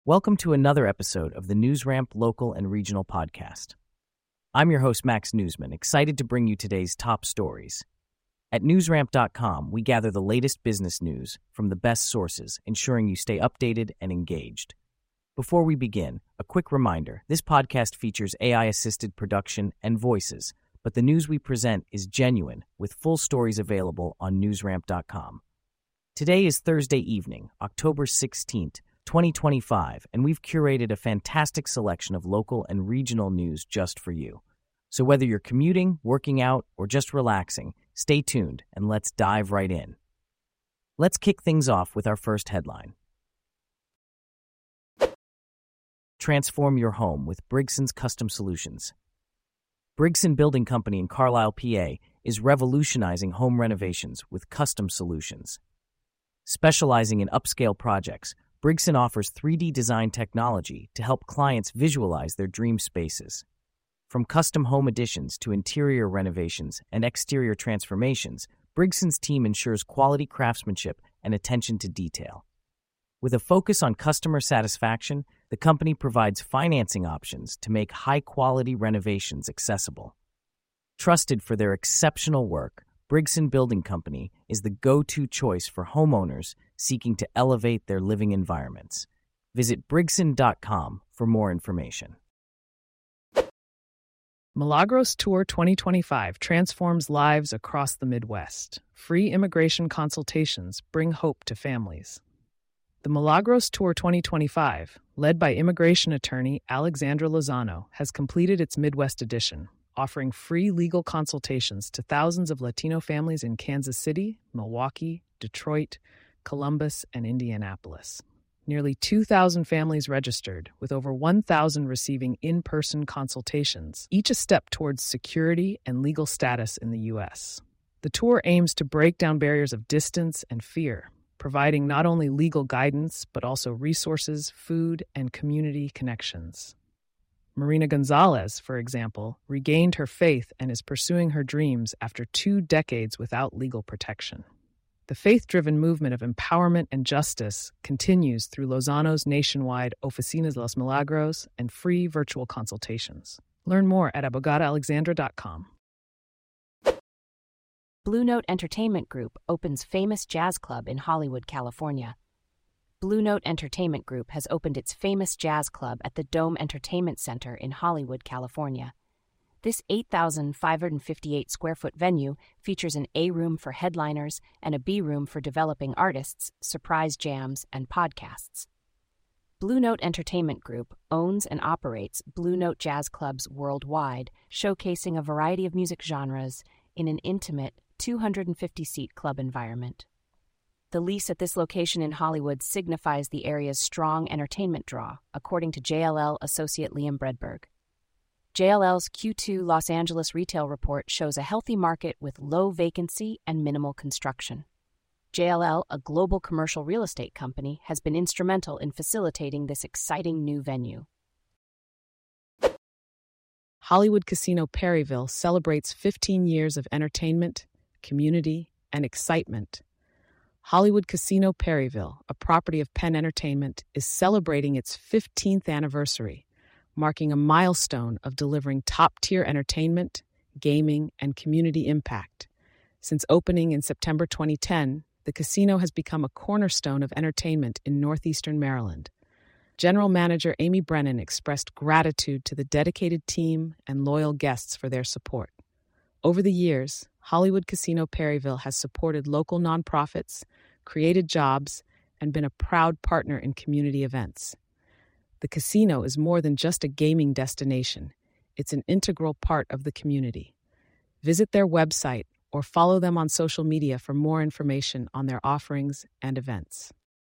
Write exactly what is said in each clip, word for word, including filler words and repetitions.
Welcome to another episode of the NewsRamp Local and Regional Podcast. I'm your host, Max Newsman, excited to bring you today's top stories. At newsramp dot com, we gather the latest business news from the best sources, ensuring you stay updated and engaged. Before we begin, a quick reminder, this podcast features A I-assisted production and voices, but the news we present is genuine, with full stories available on newsramp dot com. Today is Thursday evening, October sixteenth, twenty twenty-five, and we've curated a fantastic selection of local and regional news just for you. So whether you're commuting, working out, or just relaxing, stay tuned and let's dive right in. Let's kick things off with our first headline. Transform your home with Brigson's Custom Solutions. Brigson Building Company in Carlisle, P A is revolutionizing home renovations with custom solutions. Specializing in upscale projects, Brigson offers three D design technology to help clients visualize their dream spaces. From custom home additions to interior renovations and exterior transformations, Brigson's team ensures quality craftsmanship and attention to detail. With a focus on customer satisfaction, the company provides financing options to make high-quality renovations accessible. Trusted for their exceptional work, Brigson Building Company is the go-to choice for homeowners seeking to elevate their living environments. Visit brigson dot com for more information. Milagros Tour twenty twenty-five transforms lives across the Midwest. Free immigration consultations bring hope to families. The Milagros Tour twenty twenty-five, led by immigration attorney Alexandra Lozano, has completed its Midwest edition, offering free legal consultations to thousands of Latino families in Kansas City, Milwaukee, Detroit, Columbus, and Indianapolis. Nearly two thousand families registered, with over one thousand receiving in-person consultations, each a step towards security and legal status in the U S. The tour aims to break down barriers of distance and fear, providing not only legal guidance, but also resources, food, and community connections. Marina Gonzalez, for example, regained her faith and is pursuing her dreams after two decades without legal protection. The faith-driven movement of empowerment and justice continues through Lozano's nationwide Oficinas Los Milagros and free virtual consultations. Learn more at abogada alexandra dot com. Blue Note Entertainment Group opens famous jazz club in Hollywood, California. Blue Note Entertainment Group has opened its famous jazz club at the Dome Entertainment Center in Hollywood, California. This eight thousand five hundred fifty-eight square foot venue features an A room for headliners and a B room for developing artists, surprise jams, and podcasts. Blue Note Entertainment Group owns and operates Blue Note Jazz Clubs worldwide, showcasing a variety of music genres in an intimate two hundred fifty seat club environment. The lease at this location in Hollywood signifies the area's strong entertainment draw, according to J L L associate Liam Bredberg. J L L's Q two Los Angeles retail report shows a healthy market with low vacancy and minimal construction. J L L, a global commercial real estate company, has been instrumental in facilitating this exciting new venue. Hollywood Casino Perryville celebrates fifteen years of entertainment, community, and excitement. Hollywood Casino Perryville, a property of Penn Entertainment, is celebrating its fifteenth anniversary, marking a milestone of delivering top-tier entertainment, gaming, and community impact. Since opening in September twenty ten, the casino has become a cornerstone of entertainment in northeastern Maryland. General Manager Amy Brennan expressed gratitude to the dedicated team and loyal guests for their support. Over the years, Hollywood Casino Perryville has supported local nonprofits, created jobs, and been a proud partner in community events. The casino is more than just a gaming destination. It's an integral part of the community. Visit their website or follow them on social media for more information on their offerings and events.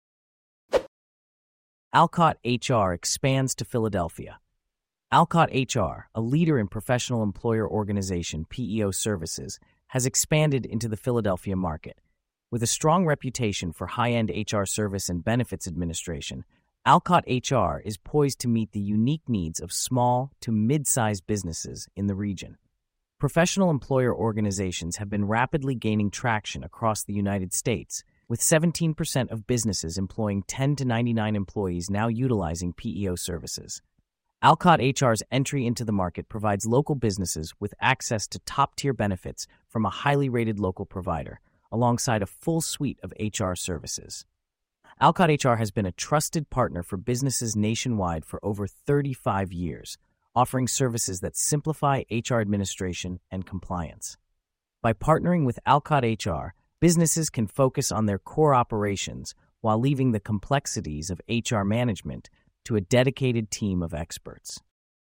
Alcott H R expands to Philadelphia. Alcott H R, a leader in professional employer organization P E O services, has expanded into the Philadelphia market. With a strong reputation for high-end H R service and benefits administration, Alcott H R is poised to meet the unique needs of small to mid-sized businesses in the region. Professional employer organizations have been rapidly gaining traction across the United States, with seventeen percent of businesses employing ten to ninety-nine employees now utilizing P E O services. Alcott H R's entry into the market provides local businesses with access to top-tier benefits from a highly rated local provider, alongside a full suite of H R services. Alcott H R has been a trusted partner for businesses nationwide for over thirty-five years, offering services that simplify H R administration and compliance. By partnering with Alcott H R, businesses can focus on their core operations while leaving the complexities of H R management to a dedicated team of experts.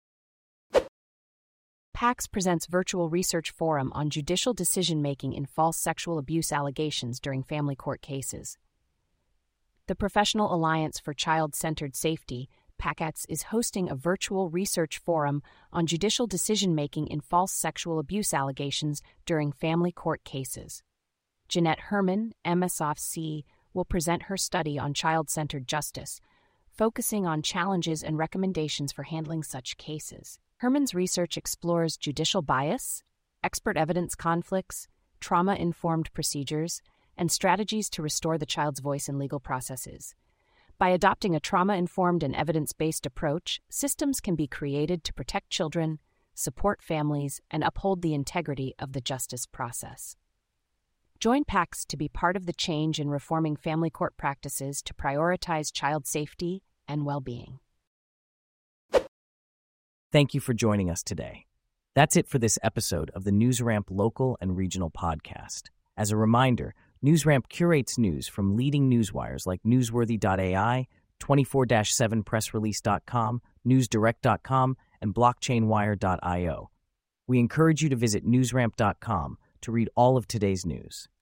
PAX presents Virtual Research Forum on Judicial Decision-Making in False Sexual Abuse Allegations During Family Court Cases. The Professional Alliance for Child-Centered Safety, PACATS, is hosting a virtual research forum on judicial decision-making in false sexual abuse allegations during family court cases. Jeanette Herman, M S O F C, will present her study on child-centered justice, focusing on challenges and recommendations for handling such cases. Herman's research explores judicial bias, expert evidence conflicts, trauma-informed procedures, and strategies to restore the child's voice in legal processes. By adopting a trauma-informed and evidence-based approach, systems can be created to protect children, support families, and uphold the integrity of the justice process. Join PAX to be part of the change in reforming family court practices to prioritize child safety and well-being. Thank you for joining us today. That's it for this episode of the NewsRamp Local and Regional Podcast. As a reminder, NewsRamp curates news from leading newswires like Newsworthy dot A I, twenty-four seven press release dot com, news direct dot com, and blockchain wire dot io. We encourage you to visit newsramp dot com to read all of today's news.